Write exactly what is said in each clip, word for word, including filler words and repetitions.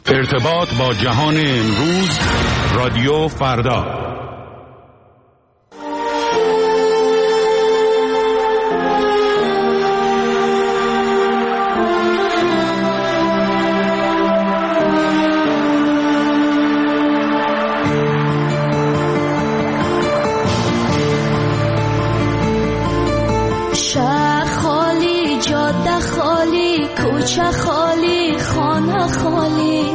ارتباط با جهان امروز، رادیو فردا. شهر خالی، جاده خالی، کوچه خالی، خانه خالی،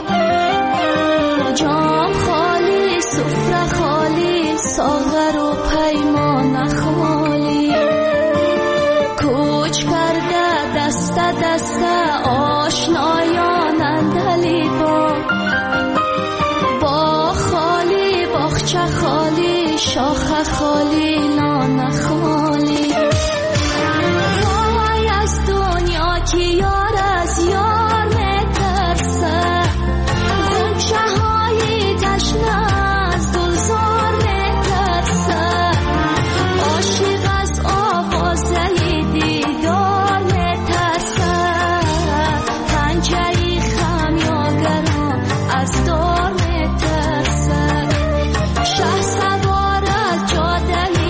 جام خالی، سفره خالی، ساغر و پیمان خالی. کوچ کرده دست دست آشنایان اندلی با با خالی، باغچه خالی، شاخه خالی، نان خالی. وای از دنیا که یار از یار میترسه، غنچه های تشنه از گلزار میترسه، عاشق از آوازه دیدار میترسه، پنجه خمیازگران از دار میترسه، شه سوار از جاده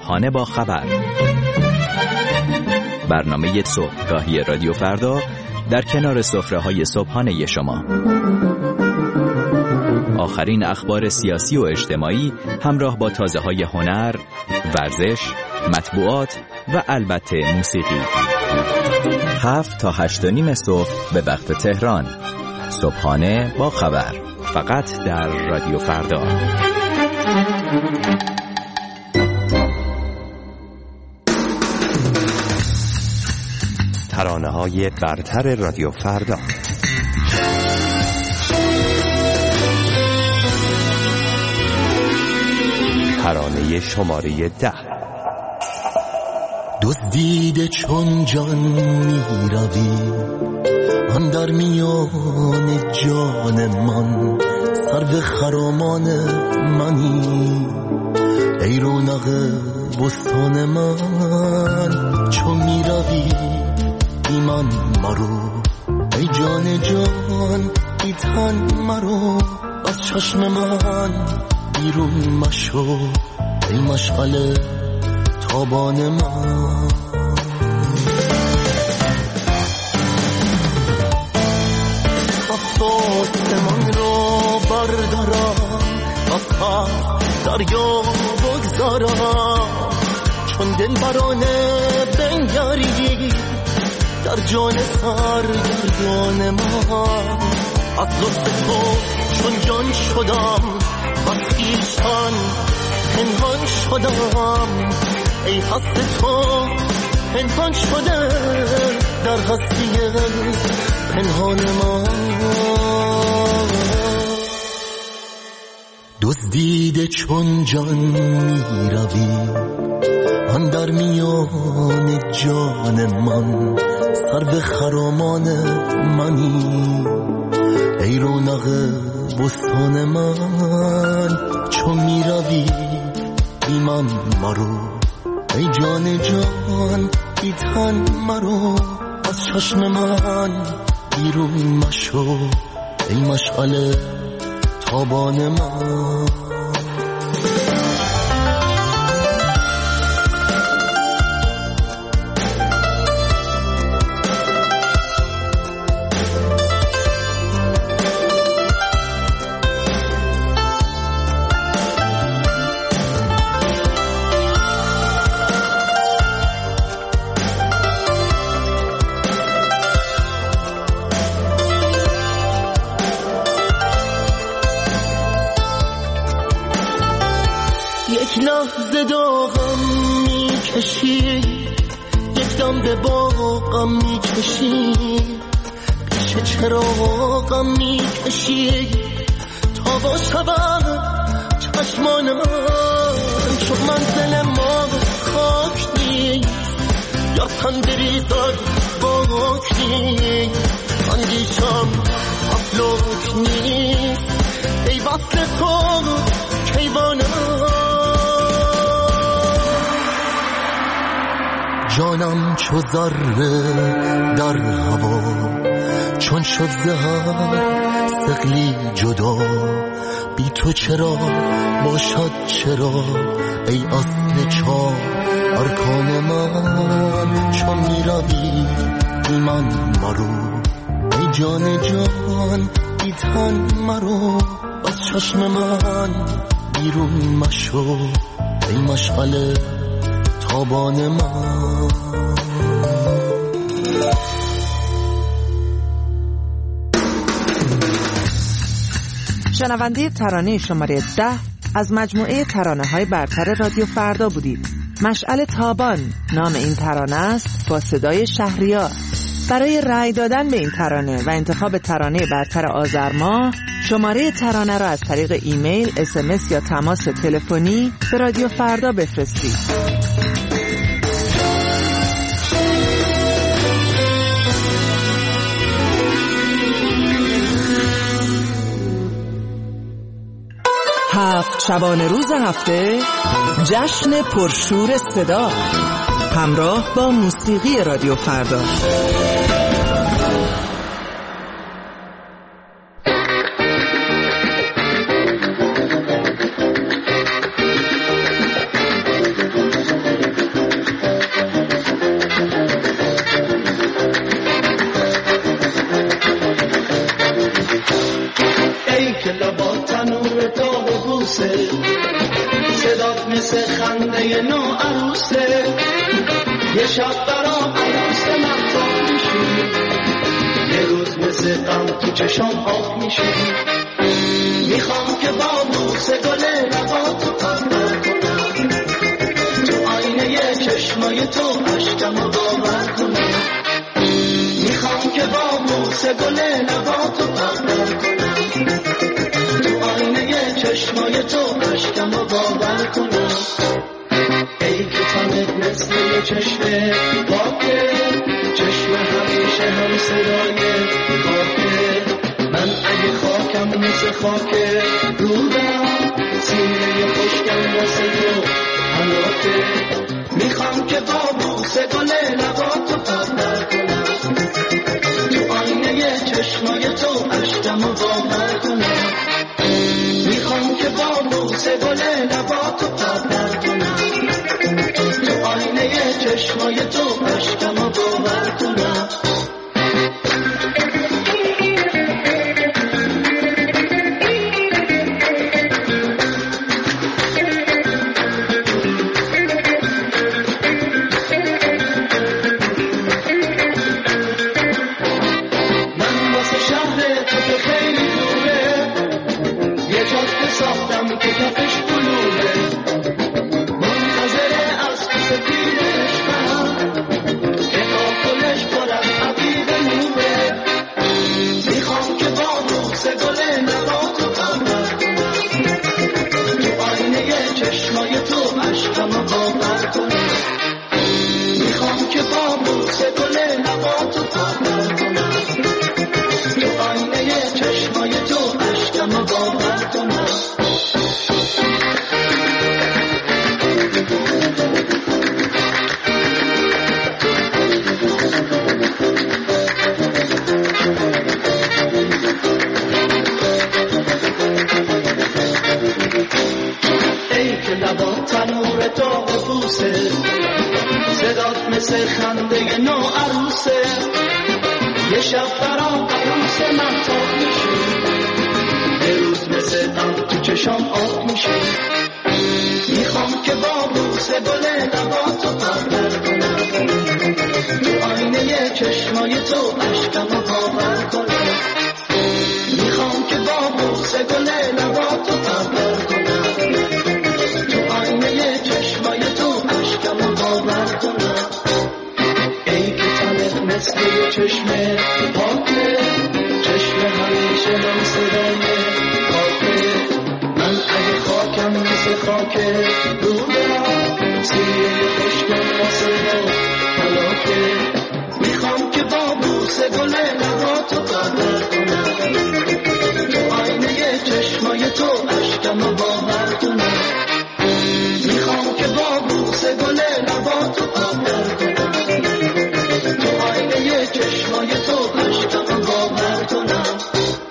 صبحانه با خبر، برنامه صبحگاهی رادیو فردا در کنار سفره‌های صبحانه شما. آخرین اخبار سیاسی و اجتماعی همراه با تازه‌های هنر، ورزش، مطبوعات و البته موسیقی. هفت تا هشت و نیم صبح به وقت تهران. صبحانه با خبر، فقط در رادیو فردا. ترانه‌های برتر رادیو فردا. ترانه شماره ده. دزدیده چون جان می روی، آن در میان جان من، سرو خرامان منی، ای رونق بستان من. چون می روی بی من مرو، ای جان جان بی تن مرو، از چشم من بیرون مشو، ای مشعل تابان من. آسمان رو بردارم، از دریا بگذارم، چون دل برانه بنگری در جان سرگردان من. از لطف تو چون جان شدم، از خویشتن پنهان شدم، ای هست تو پنهان شده در هستی پنهان من. دزدیده چون جان می روی، آن در میان جان من، سرو خرامان منی، ای رونق بستان من. چون می روی بی من مرو، ای جان جان بی تن مرو، از چشم من بیرون مشو، ای مشعل تابان من. یک لحظه داغم میکشی، یک دم به باغم میکشی، پیش چراغم میکشی، تا با شبم چشمان من، چون منزل ما خاک نیست، یا تن بریزد باک نیست، اندیشم افلاک نیست، ای وصل تو کیوانم. جانم چو ذره در هوا، چون شد زهر ثقلی جدا، بی تو چرا باشد چرا، ای اصل چار ارکان من. چون می روی بی من مرو، ای جان جان بی تن مرو، از چشم من بیرون مشو، ای مشعل تابان من. شنونده ترانه شماره ده از مجموعه ترانه‌های برتر رادیو فردا بودید. مشعل تابان نام این ترانه است، با صدای شهریار. برای رأی دادن به این ترانه و انتخاب ترانه برتر آذر ماه، شماره ترانه را از طریق ایمیل، اس ام اس یا تماس تلفنی به رادیو فردا بفرستید. هفت شبانه روز هفته، جشن پرشور صدا، همراه با موسیقی رادیو فردا. عروسه، صدات مثل خنده نو عروسه، یه شب برام عروس محتاب میشی، یه روز مثل غم تو چشام آب میشی. میخوام که با بوسه گل لباتو پرپر کنم، تو آینه چشمای تو عشقمو باور کنم. میخوام که با بوسه گل لباتو پرپر کنم، تو آینه چشمای تو عشقمو باور کنم. ای که تنت مثل یه چشمه پاکه، چشم همیشه هم صدای خاکه. من اگه خاکم مثل خاکه رو برم، سینه خشکم واسه تو حلاکه. میخوام که با بوسه گل لباتو پرپر کنم، تو آینه چشمای تو عشقمو باور کنم. میخوام که با بوسه گل لباتو پرپر کنم، تو آینه چشمای تو عشقمو باور کنم. صدات مثل خنده نو عروسه، یه شب برام عروس محتاب میشی، یه روز مثل غم تو چشام آب میشی. میخوام که با بوسه گل لباتو پرپر کنم، تو آینه چشمای تو عشقمو باور کنم. میخوام که با بوسه گل لباتو پرپر کنم، تو آینه چشمای تو عشقمو باور کنم. ای که تنت مثل یه چشمه پاکه، چشم همیشه هم صدای خاکه. من اگه خاکم مثل خاکه رو برم، سینه خشکم واسه حلاکه. میخوام که با بوسه گل لباتو پرپر کنم، تو آینه چشمای تو عشقمو باور کنم. میخوام که با بوسه گل لباتو پرپر کنم، تو آینه چشمای تو عشقمو باور کنم.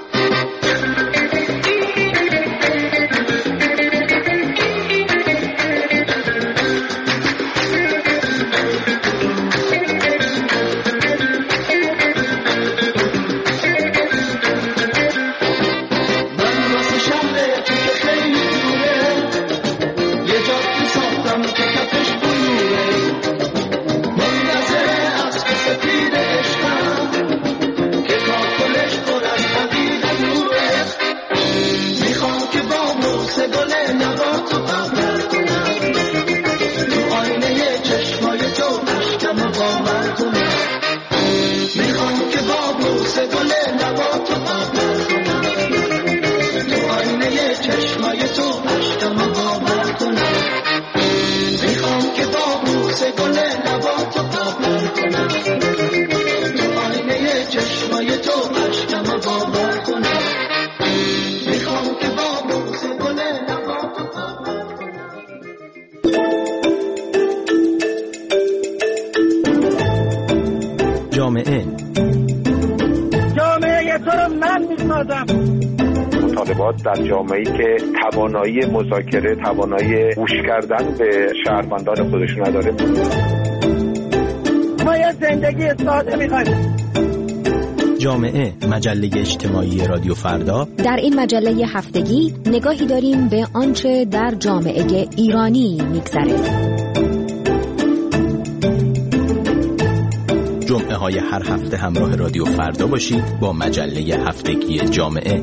جامعه جامعه تو رو من میسازم. مطالبات در جامعه‌ای که توانایی مذاکره، توانایی گوش کردن به شهروندان خودشون نداره. ما یه زندگی ساده میخوایم، جامعه، مجله اجتماعی رادیو فردا. در این مجله هفتگی نگاهی داریم به آنچه در جامعه ایرانی می‌گذرد. جمعه های هر هفته همراه رادیو فردا باشید با مجله هفتگی جامعه.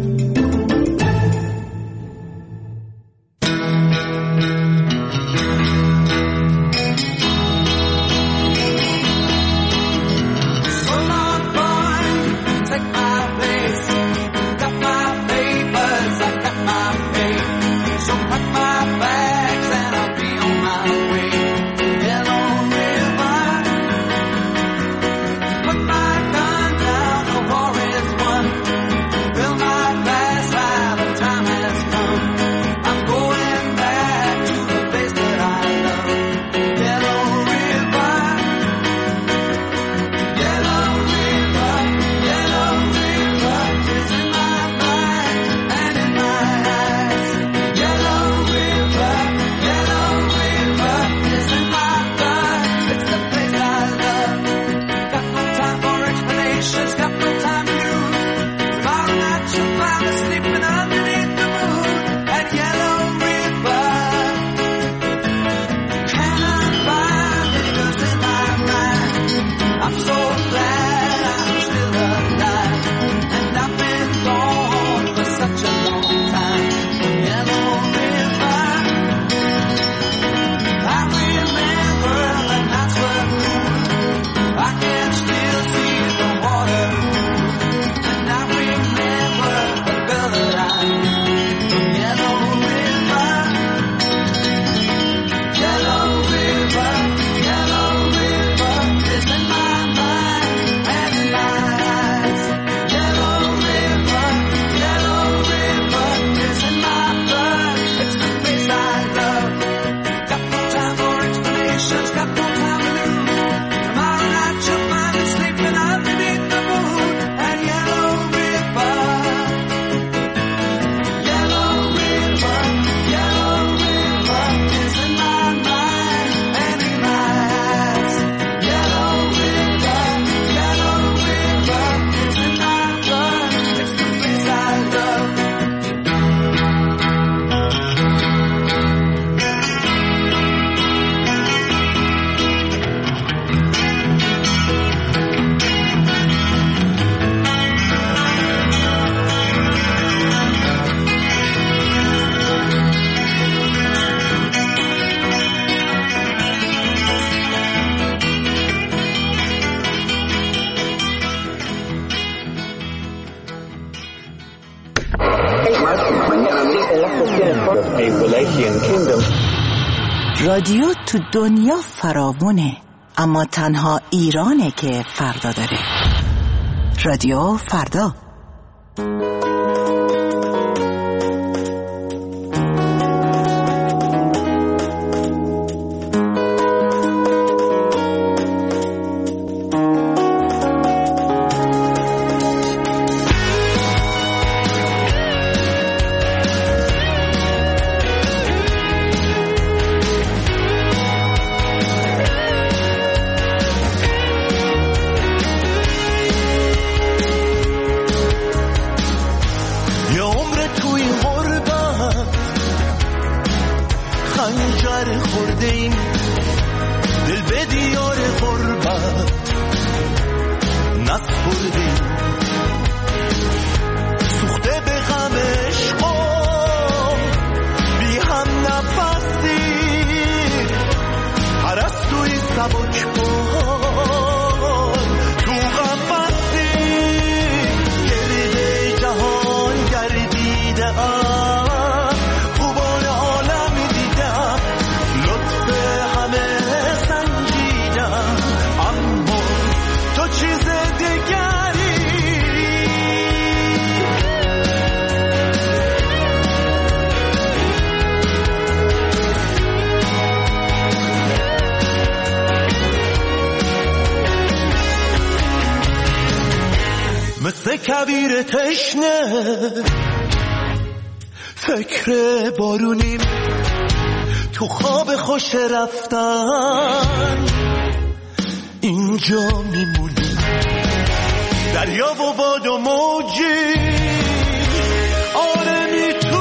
رادیو تو دنیا فراوونه، اما تنها ایرانه که فردا داره. رادیو فردا. مثل کویر تشنه فکر بارونیم، تو خواب خوش رفتن اینجا میمونیم. دریا و باد و موجی آره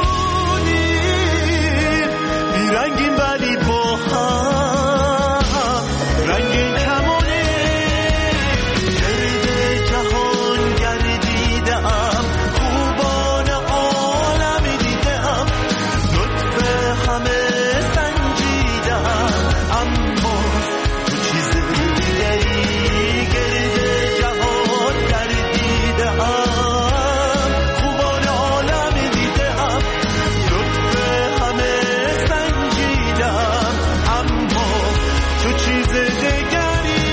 میتونیم بیرنگیم ولی با هم رنگین کمانی گرد جهان گردیدم خوبان عالمی دیدم لطف همه سنجیدم اما تو چیز دیگری گرد جهان گردیدم خوبان عالمی دیدم لطف همه سنجیدم اما تو چیز دیگری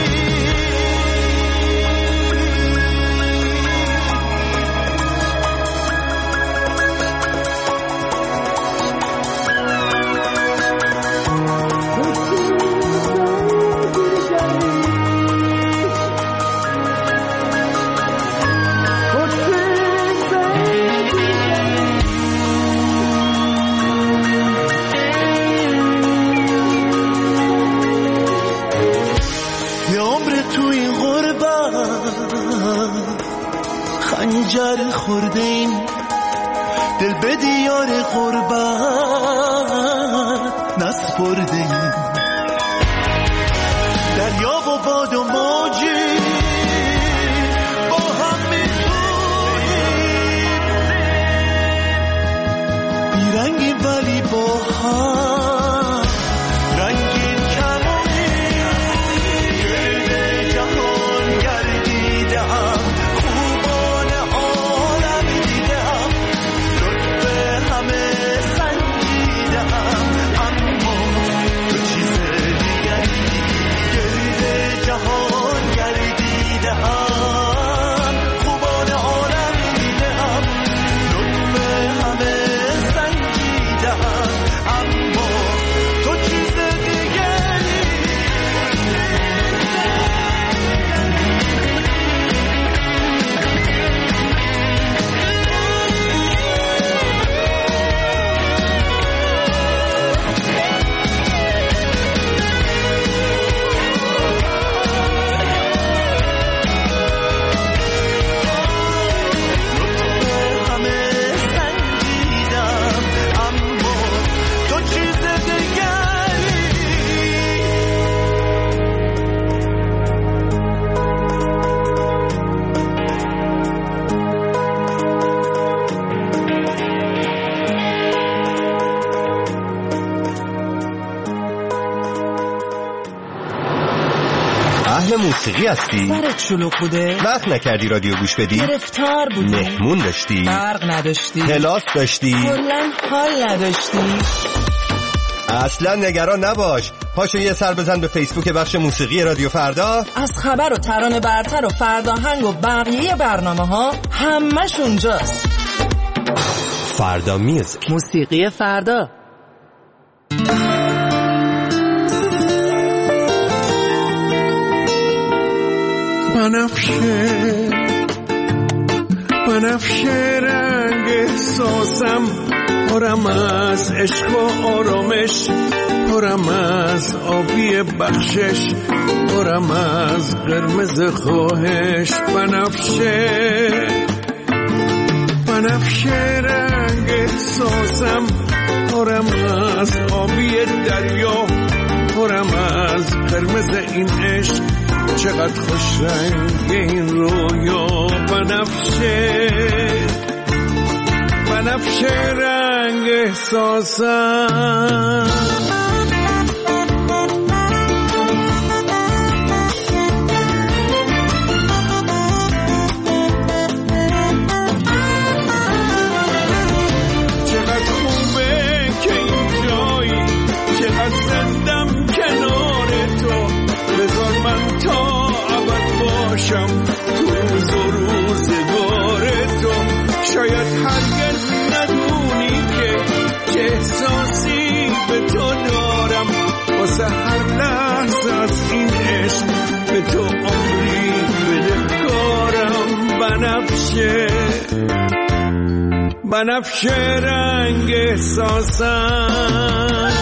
یه عمر تو این غربت خنجر خورده این دل به دیار غربت نسپرده این دریا و باد و موجی با هم میتونیم بیرنگیم ولی با هم رنگین کمانی گرد جهان گردیدم خوبان عالمی دیدم لطف همه سنجیدم اما تو چیز دیگری گرد جهان گردیدم خوبان عالمی دیدم لطف همه سنجیدم اما تو چیز دیگری همه سنجیدم اما تو چیز دیگری اهل موسیقی هستی؟ سرت شلوغ بوده؟ وقت نکردی رادیو گوش بدی؟ گرفتار بودی؟ مهمون داشتی؟ برق نداشتی؟ کلاس داشتی؟ کلاً حال نداشتی؟ اصلا نگران نباش، پاشو یه سر بزن به فیسبوک بخش موسیقی رادیو فردا. از خبر و ترانه برتر و فرداهنگ و بقیه برنامه ها همش اونجاست. فردا میوزیک، موسیقی فردا. بنفشه بنفشه رنگ احساسم پرم از عشق و آرامش پرم از آبی بخشش پرم از قرمز خواهش بنفشه بنفشه رنگ احساسم پرم از آبی دریا پرم از قرمز این عشق چقدر خوش رنگ این رویا بنفشه بنفشه رنگ احساسم چقدر خوبه که این جایی چقدر زندم کنار تو بذار من تا ابد باشم تو روز و روزگار تو شاید هرگز ندونی که چه احساسی به تو دارم واسه هر لحظه از این عشق به تو عمری بدهکارم بنفشه بنفشه رنگ احساسم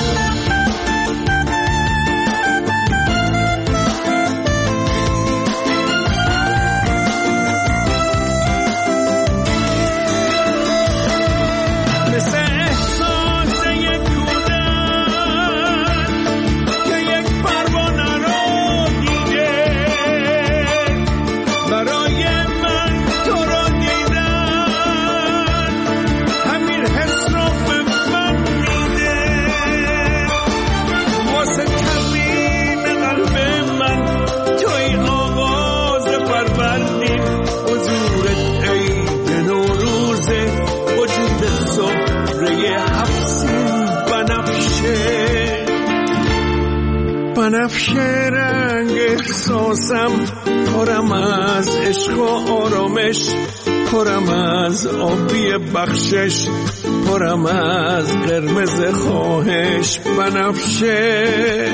بنفشه رنگ احساسم، پرم از عشق و آرامش، پرم از آبی بخشش، پرم از قرمز خواهش. بنفشه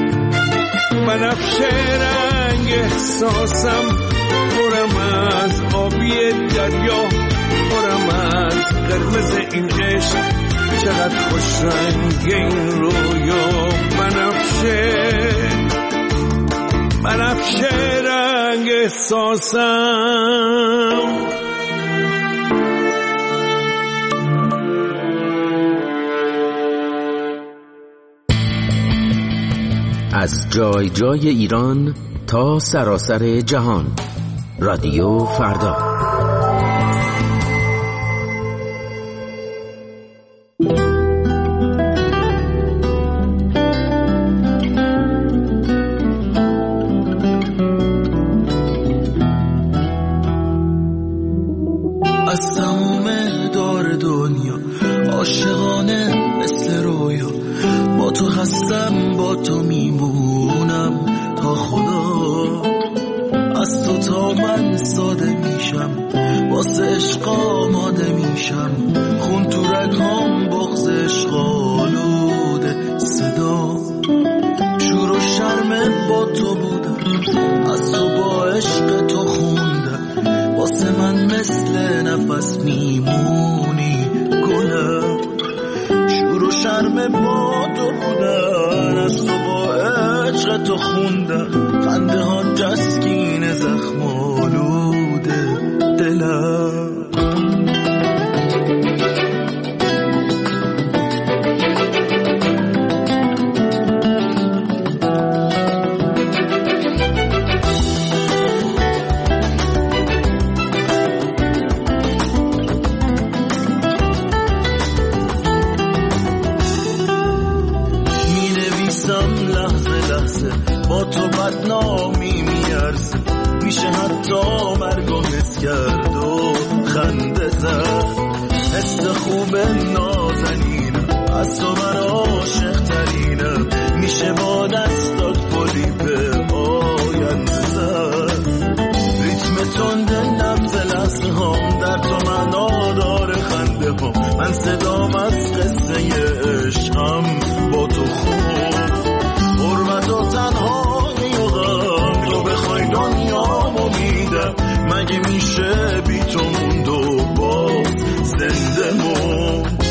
بنفشه رنگ احساسم، پرم از آبی دریا، پرم از قرمز این عشق، چقدر خوش رنگ این رویا. بنفشه بنفشه رنگ احساسم. از جای جای ایران تا سراسر جهان، رادیو فردا. از تمام دار دنیا عاشقانه مثل رویا، با تو هستم با تو میمونم تا خدا. از تو تا من ساده میشم، واسه عشق آماده میشم، خون تو رگام بغض عشق آلوده صدا. شور و شرم با تو بودم، از تو با عشق تو خوندم، واسه من مثل نفس میمونی گلم. شور و شرم با تو بودن، از تو با عشق تو خوندم، خنده ها تسکین زخم آلوده دلم. با تو بدنامی میارزه، میشه حتی مرگو حس کرد و خنده زد. حس خوب نازنینم، از تو من عاشق ترینم، میشه با دستات پلی به آینده زد. ریتم تند نبض لحظه هم در تو من آدار خنده هم، من صدام از قصه عشقم با تو خوب. حرمت و تنهایی و غم، تو بخوای دنیامو میدم، مگه میشه بی تو موند و باز زنده موند.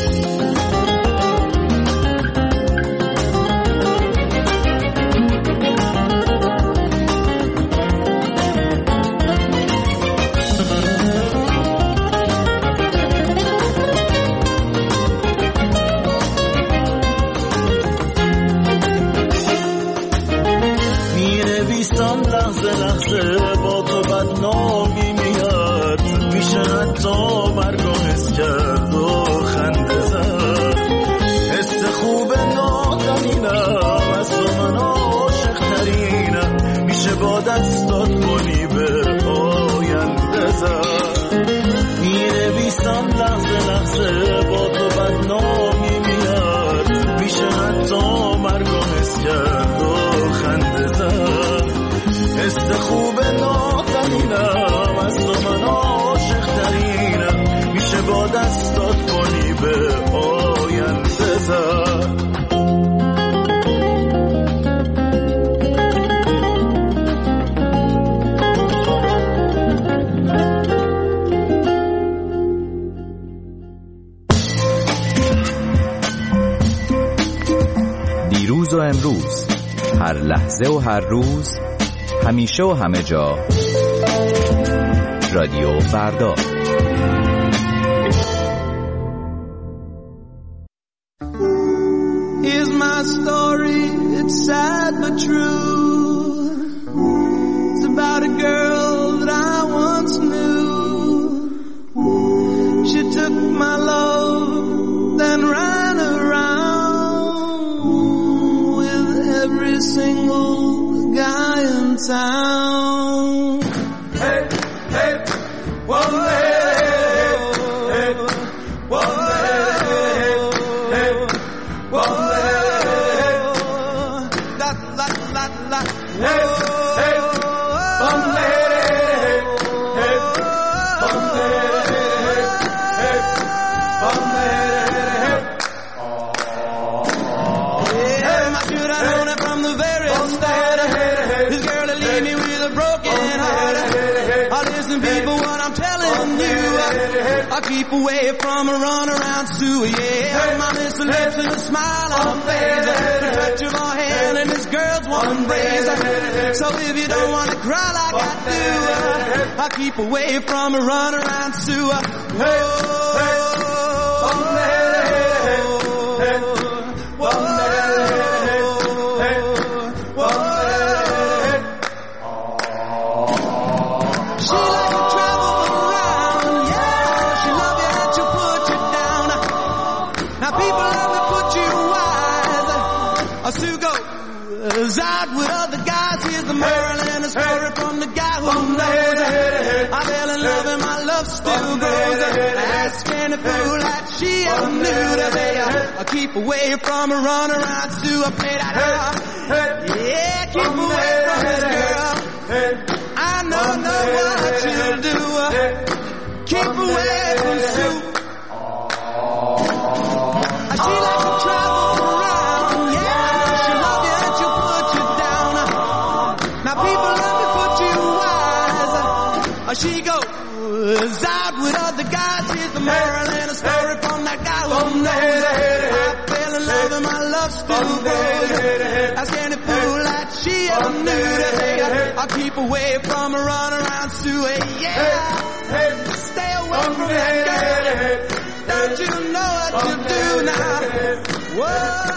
لحظه لحظه با تو بدنامی میاد، میشه حتی مرگو حس کرد و خنده زد. حس خوب نازنینم، از تو من عاشق ترینم، میشه با دستات گلی به آینده زد. مینویسم لحظه لحظه با تو بدنامی میاد، میشه حتی مرگو حس کرد و خنده زد. حس خوب نازنینم، از تو من عاشق ترینم، میشه با دستات گلی به آینده زد. دیروز و امروز، هر لحظه و هر روز، همیشه و همه جا، رادیو فردا. Here's my story, it's sad but true. It's about a girl that I once knew. She took my love, then ran around with every single guy in town. Hey, hey, one hey, hey, one hey, hey, one hey, la la la listen, people, what I'm telling you. I'll keep away from a run around Sue, yeah. My lips and lips and a smile on my face. The touch of my hand and this girl's one embrace. So if you don't want to cry like I do, I'll keep away from a run around Sue. Whoa. Out with other guys, here's the moral and a story from the guy who knows. I fell in love and my love still grows. Ask any fool that she ever knew that they I'll keep away from a run around Sue. I played that hard. Yeah, keep away from this girl. I know, know what you'll do. Keep away from Sue. She likes to travel around, yeah. She love you and she'll put you down. Now people let me put you wise. She goes out with other guys. Here's the moral and a story from that guy who knows. I fell in love and my love still grows. Ask any fool that she ever knew that I'll keep away from a run around Sue. Yeah, stay away from that girl. Don't you know what you do now? Whoa.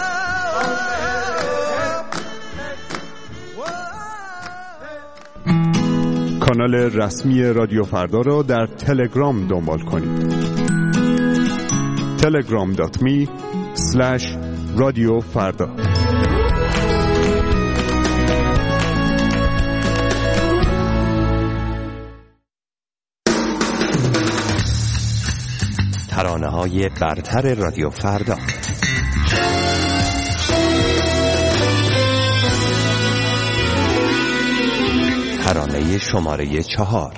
کانال رسمی رادیو فردا را در تلگرام دنبال کنید. تلگرام دات می اسلش رادیو فردا. ترانه‌های برتر رادیو فردا. ترانه شماره چهار.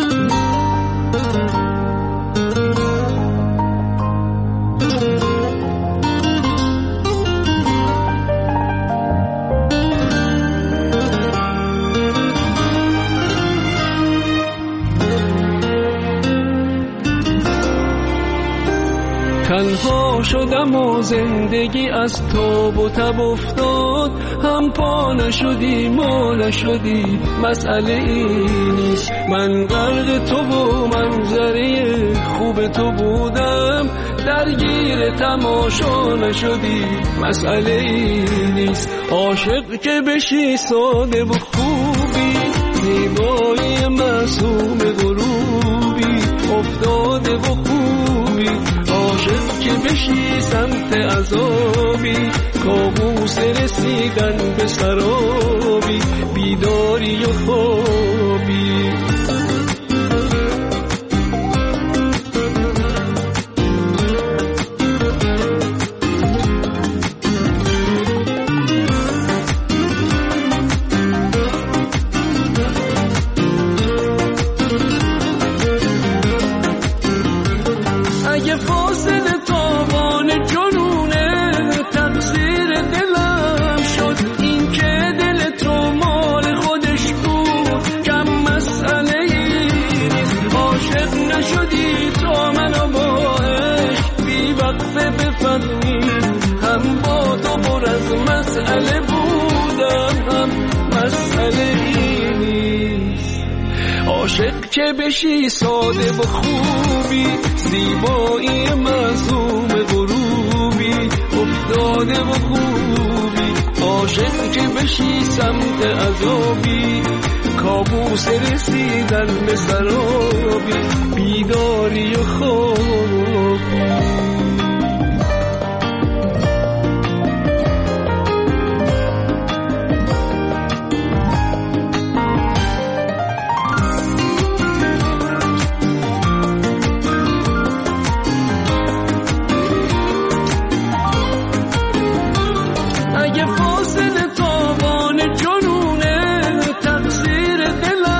تنها شدم و زندگی از تاب و تب افتاد، هم پا نشدی ما نشدی، مسئله این نیست. من غرق تو و منظره خوب تو بودم، درگیر تماشا نشدی، مسئله این نیست. عاشق که بشی ساده و خوبی، زیبایی معصوم غروبی، افتاده و خوبی. عاشق که بشی سمت عذابی، کابوس رسیدن به سرابی، بیداری و خوابی. هم با تو پر از مسئله بودم، هم مسئله نیست. عاشق که بشی ساده و خوبی، زیبایی معصوم غروبی، افتاده و خوبی. عاشق که بشی سمت عذابی، کابوس رسیدن به سرابی، بیداری و خوابی.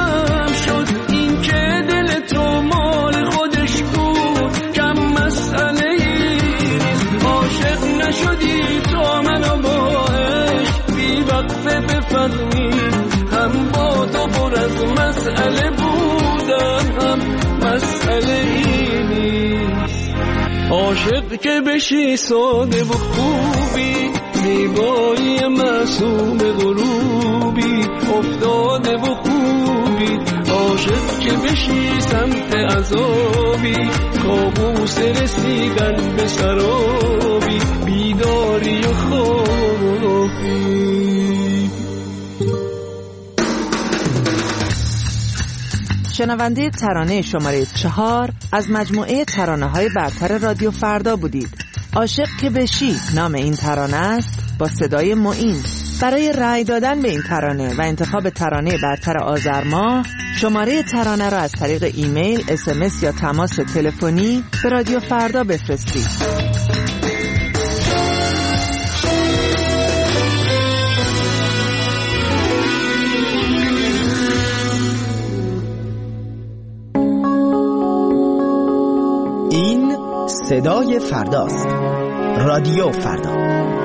مسئله عاشق که بشی ساده و خوبی، زیبایی معصوم غروبی افتاده و خوبی. عاشق که بشی سمت عذابی، کابوس رسیدن به سرابی، بیداری و خوابی. شنونده ترانه شماره چهار از مجموعه ترانه‌های برتر رادیو فردا بودید. عاشق که بشی نام این ترانه است با صدای معین. برای رأی دادن به این ترانه و انتخاب ترانه برتر آذر ماه، شماره ترانه را از طریق ایمیل، اس ام اس یا تماس تلفنی به رادیو فردا بفرستید. این صدای فرداست. رادیو فردا.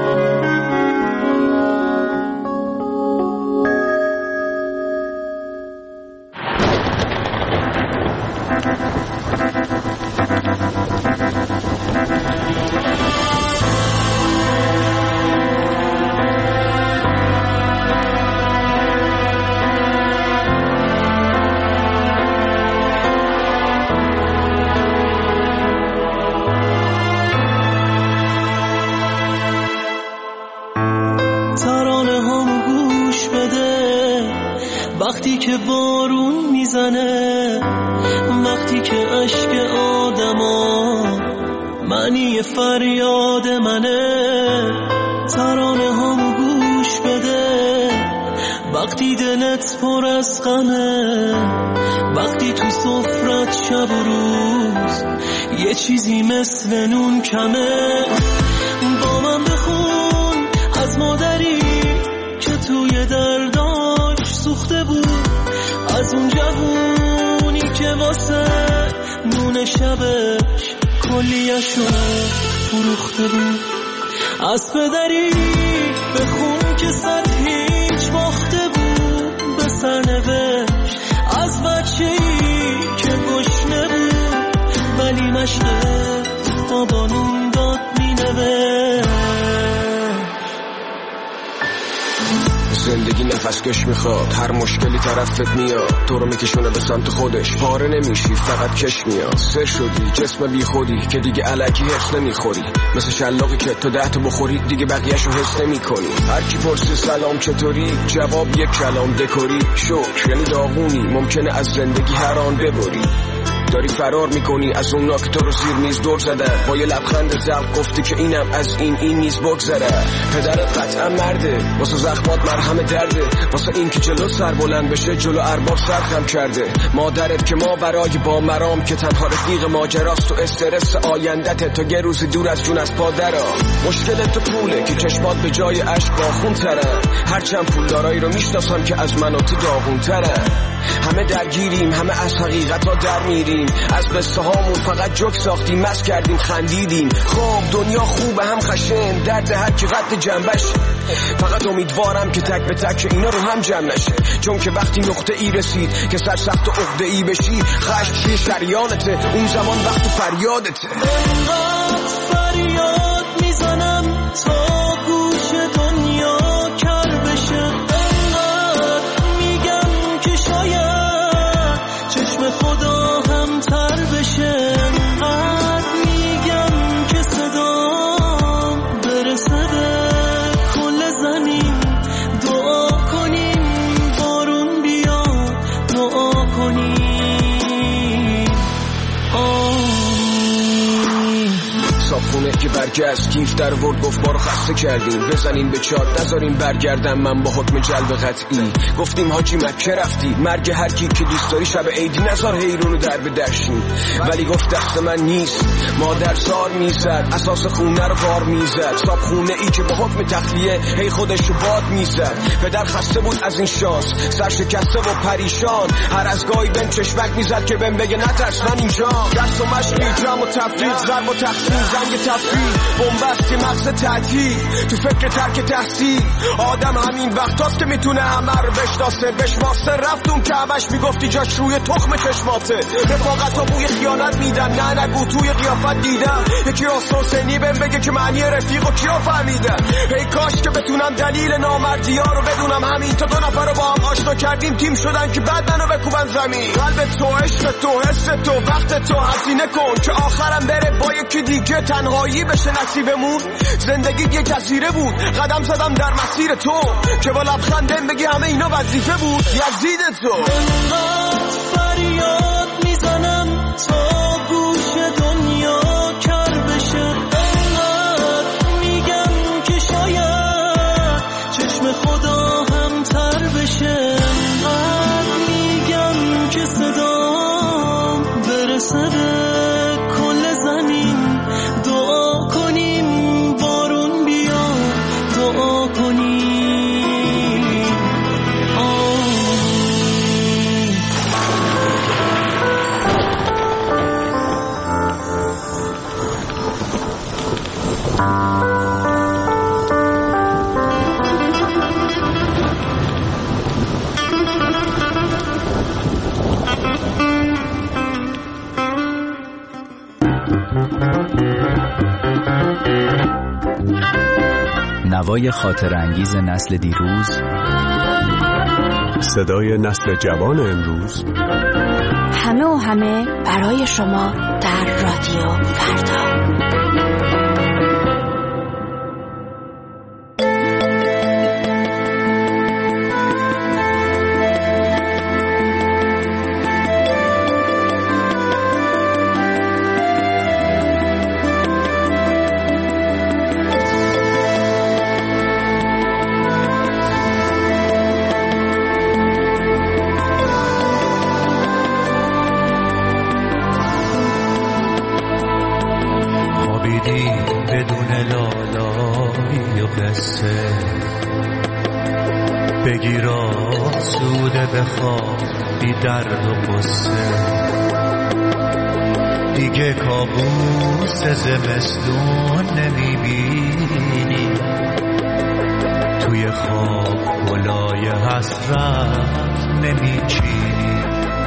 وقتی که بارون میزنه، وقتی که اشک آدما معنی فریاد منه، ترانه هامو گوش بده. وقتی دلت پر از غمه، وقتی تو سفرت شب و روز یه چیزی مثل نون کمه، با من بخون از مادری که توی درداش سوخته بود، از اون جوونی که واسه نون شبش کلیه‌شو فروخته بود، از پدری بخون که صد هیچ باخته بود به سرنوشت، از بچه‌ای که گشنه بود ولی مشته بابا نون داد مینوشت. زندگی نفس کش میخواد، هر مشکلی طرفت میاد، تو رو میکشونه به سمت خودش، پاره نمیشی فقط کش میاد. سر شدی جسم بی خودی که دیگه الکی حس نمیخوری، مثل شلاقی که تو ده تا بخوری دیگه بقیه‌شو حس نمیکنی. هر کی پرسه سلام چطوری، جواب یک کلام دکوری، شکر یعنی داغونی، ممکنه از زندگی هر آن ببری. داری فرار میکنی از اونا که تو رو زیر میز دور زده، با یه لبخند زرق گفتی که اینم از این این نیز بگذره. پدرت قطعا مرده، واسه زخمات مرهم درده، واسه این که جلو سر بلند بشه جلو ارباب سر خم کرده. مادرت که ما برای با مرام که تنها رفیق ماجراست، تو استرس آیندت تو یه روز دور از جون از پادرا. مشکل تو پوله که چشمات به جای اشک باخون ترن، هرچند پولدارایی رو میشناسم که از من و تو داغون ترن. همه درگیریم، همه از حقیقت ها در میریم، از قصه هامون فقط جوک ساختیم، مست کردیم خندیدیم. خب دنیا خوبه هم خشن، درد هر کی قد جنبش، فقط امیدوارم که تک به تک اینا رو هم جمع نشه، چون که وقتی نقطه ای رسید که سر سخت و عقده ای بشی، خشم توی شریانته، اون زمان وقت فریادته. انقدر فریاد میزنم تا گوش دنیا کر بشه، انقدر میگم که شاید چشم خدا هم تر بشه، انقدر میگم که صدام برسه به کل زمین. دعا کنیم بارون بیاد، دعا کنیم آمین. صابخونه که برگشت کیف در ورد گفت ما رو خسته کردیم، بزنین به چارت نذارین برگردم من با حکم جلب قطعی. گفتیم حاجی مکه رفتی، مرگ هر کی که دوست داری شب عیدی نذار حیرونو در به درشین، ولی گفت دست من نیست. مادر زار میزد، اساس خونه رو بار میزد، صابخونه ای که با حکم تخلیه هی خودشو باد میزد. پدر خسته بود از این شانس، سر شکسته و پریشان، هر از گاهی بهم چشمک میزد که بهم بگه نترس من اینجا. درس و مشقی جمع و تفریق، ضرب و تقسیم، فرهنگ تفریح، بنبستی مغز تعطیل، تو فکر ترک تحصیل. آدم همین وقتاست که میتونه همه رو بشناسه، بشماسه رفتون که همش میگفتی جاش روی تخم چشماته. رفاقت ها بوی خیانت میدن، نه نگو توی قیافت دیدم یکی راست حسینی بهم بگه که معنی رفیق و کیا فهمیدن. ای کاش که بتونم دلیل نامردی ها رو بدونم، همین تا دو نفر رو با هم آشنا کردیم تیم شدن که بعد منو بکوبن زمین. قلب تو، عشق تو، حس تو، وقت تو هزینه کن که آخرم بره با یکی دیگه تنهایی بشه نصیبمون. زندگی یه جزیره بود، قدم زدم در مسیر تو که با لبخندم بگی همه اینا وظیفه بود. یزید تو انقدر فریاد میزنم تا گوش دنیا کر بشه، انقدر میگم که شاید چشم خدا هم تر بشه، انقدر میگم که صدام برسه به کل زمین. دعا کنیم بارون بیاد، دعا کنیم نوای خاطر انگیز نسل دیروز، صدای نسل جوان امروز، همه و همه برای شما در رادیو فردا. بگیرا سوده بخواب بی درد و قصه، دیگه کابوس زمستون نمیبینی، توی خواب گلای حسرت نمیچینی.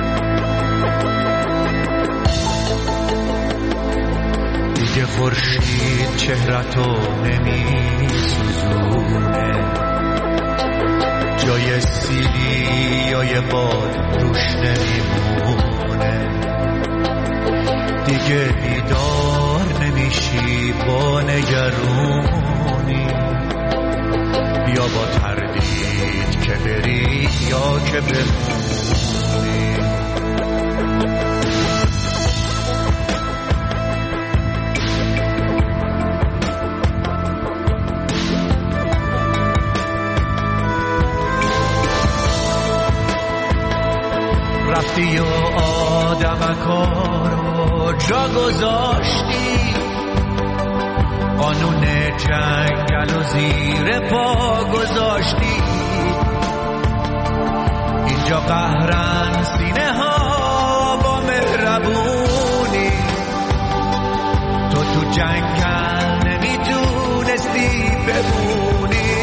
دیگه خورشید چهرتو نمیسوزونه، جای سیلی یا یه باد روش نمیمونه. دیگه بیدار نمیشی با نگرونی، یا با تردید که بری یا که بمونی. رفتی و آدمکا رو جا گذاشتی، قانون جنگل و زیر پا گذاشتی. اینجا قهرن سینه ها با مهربونی، تو تو جنگل نمیتونستی بمونی.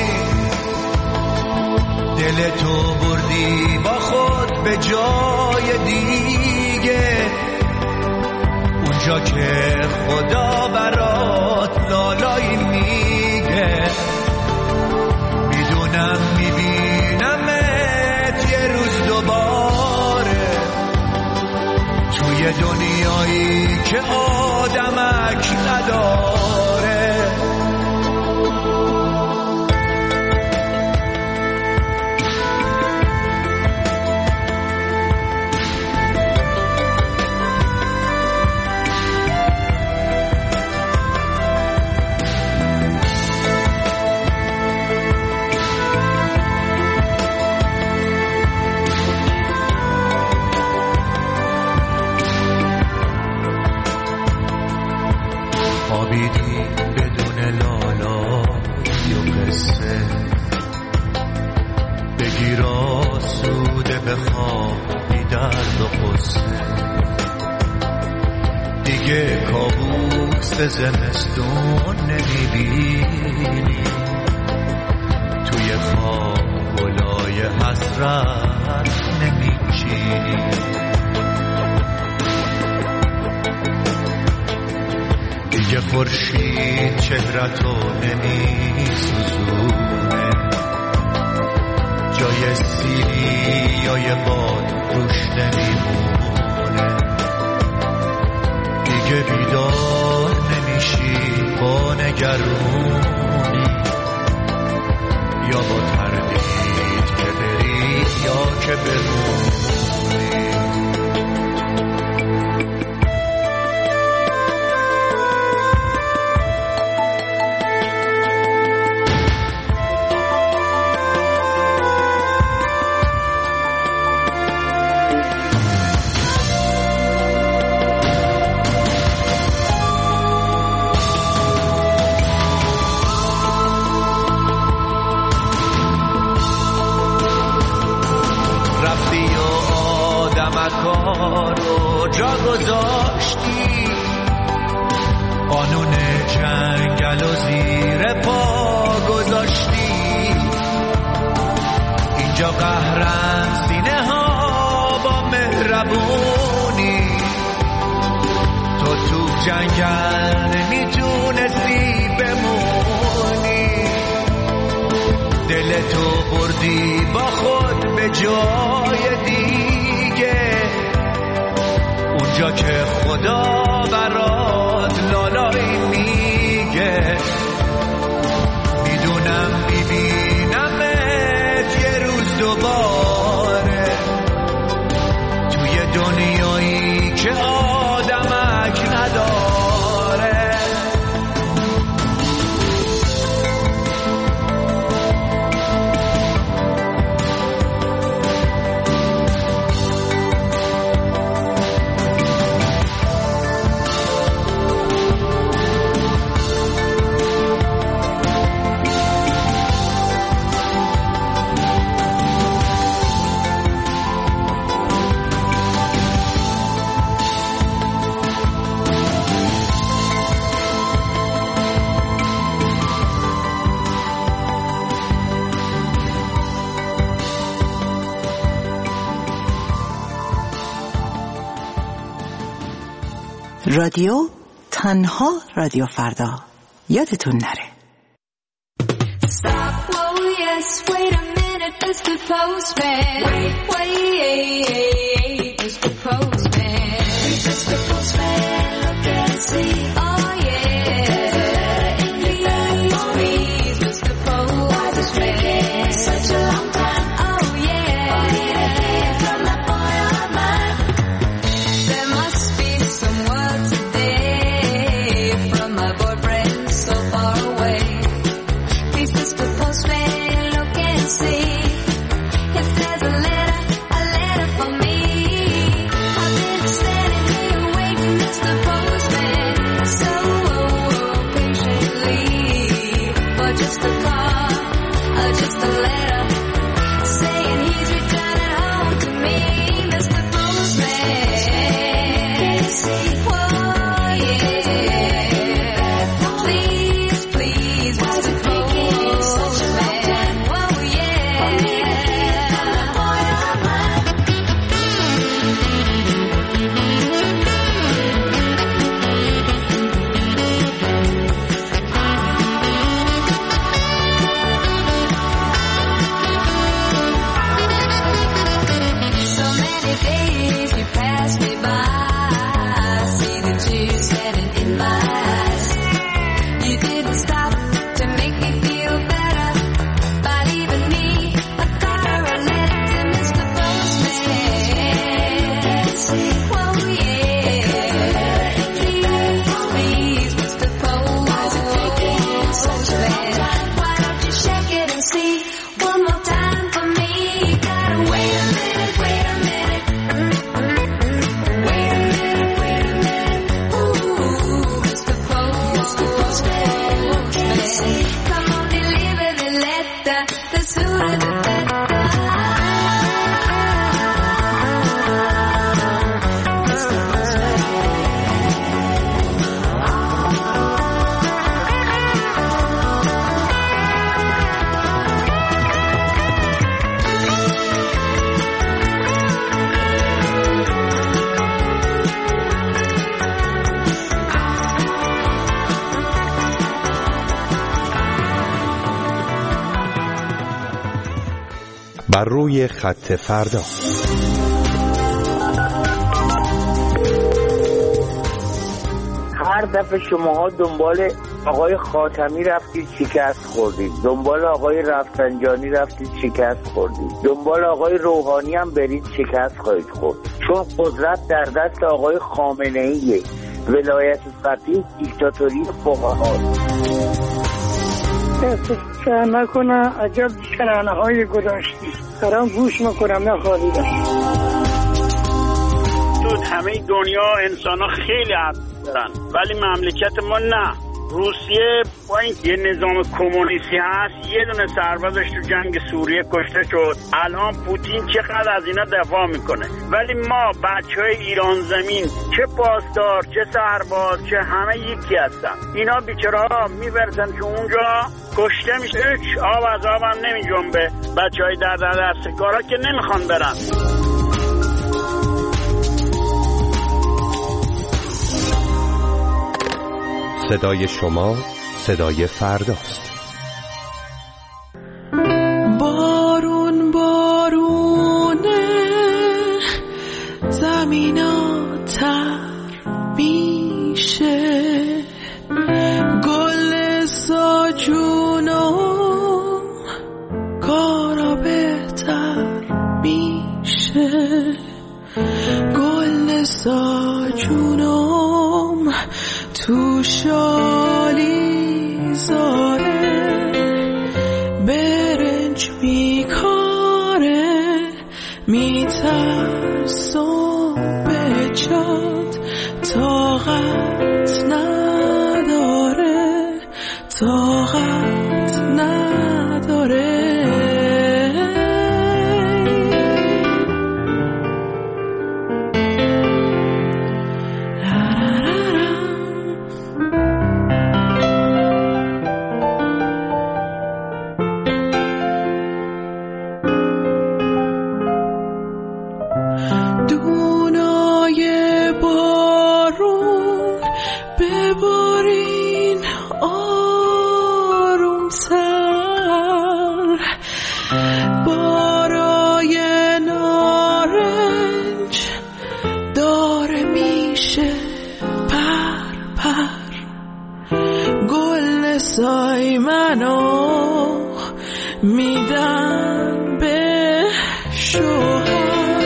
دل تو بردی با خود به جای دیگه، اونجا که خدا برات لالایی میگه. میدونم میبینمت یه روز دوباره، توی دنیایی که آدمک نداره. خوابیدی بدون لالا یا قصه، بگیرا سوده بخواب بی درد و قصه. دیگه کابوس زمستون نمیبینی، توی خواب گلای حسرت نمیچینی. دیگه خورشید چهرتو نمیسوزونه، جای سیری یا یه باد روش نمیمونه. دیگه بیدار نمیشی با نگرونی، یا با تردید که بری یا که بمونی. رو جا گذاشتی، قانون جنگل و زیر پا گذاشتی. اینجا قهرن سینه ها با مهربونی، تو تو جنگل نمیتونستی بمونی. دلتو بردی با خود به جای دیگه، اونجا که خدا برات لالایی میگه. میدونم میبینمت یه روز دوباره، توی دنیایی که آدمک نداره. رادیو تنها رادیو فردا، یادتون نره. Stop, whoa, yes, wait a minute, Mister Postman. Wait, wait, Mister Postman. Mister Postman, look and see. Oh yeah, in these trees, Mister Postman. Why this taking such a long time? Oh yeah, oh yeah, from that boy of mine. There must be some word today from my boyfriend so far away. Please, Mister Postman, look and see if there's a letter, a letter for me. I've been standing here waiting, Mister Postman, so بر روی خط فردا. هر دفعه شماها دنبال آقای خاتمی رفتید شکست خوردید، دنبال آقای رفسنجانی رفتید شکست خوردید، دنبال آقای روحانی هم برید شکست خواهید خورد، چون قدرت در دست آقای خامنه‌ایه. ولایت فقیه دیکتاتوری فقهاست. فکر نکنم عجب شرانه‌های گذاشتی، دارم گوش میکنم نخواهیدم. تو همه دنیا انسان ها خیلی حق دارن ولی مملکت ما نه. روسیه با این یه نظام کمونیستی هست، یه دونه سربازش تو جنگ سوریه کشته شد، الان پوتین چقدر از اینا دفاع میکنه. ولی ما بچه های ایران زمین، چه پاسدار چه سرباز چه همه یکی هستن، اینا بیچاره ها میبرزن که اونجا کشته میشه، هیچ آب از آب هم نمی جنبه. بچه های در در دستکارا که نمیخوان برن. صدای شما صدای فرداست. بارون بارونه زمینا تر میشه، گل ساجونم کارا بهتر میشه، گل ساجونم تو شالی زاره برنج میکاره، میترسم به جاد طاقت نداره، طاقت نداره. سای منو میدم به شوهر،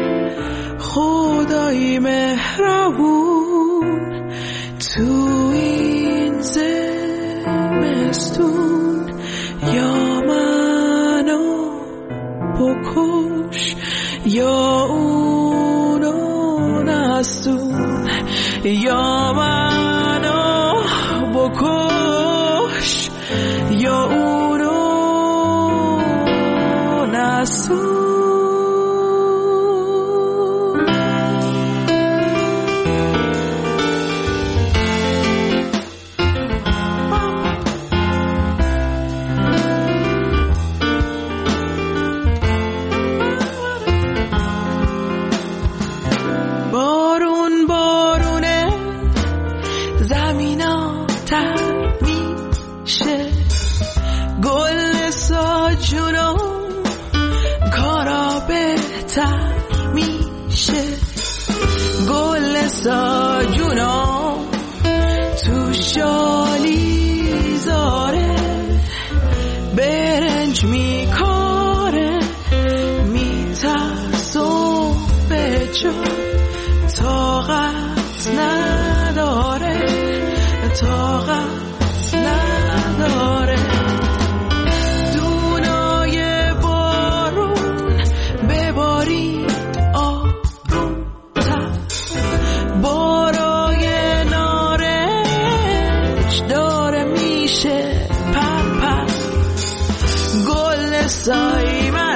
خدای مهربون تو این زمستون، یا منو بکش یا اونو نستون، یا منو بکش یا اونو نستون. بارون بارونه زمینا تر میشه، گل ساجونم کارا بهتر میشه، گل ساجونم تو شالی زاره برنج میکاره، میترسم به جا طاقت نداره، طاقت نداره. دونای بارون ببارید آروم‌تر، بارای نارنج داره میشه پر پر، گل سای من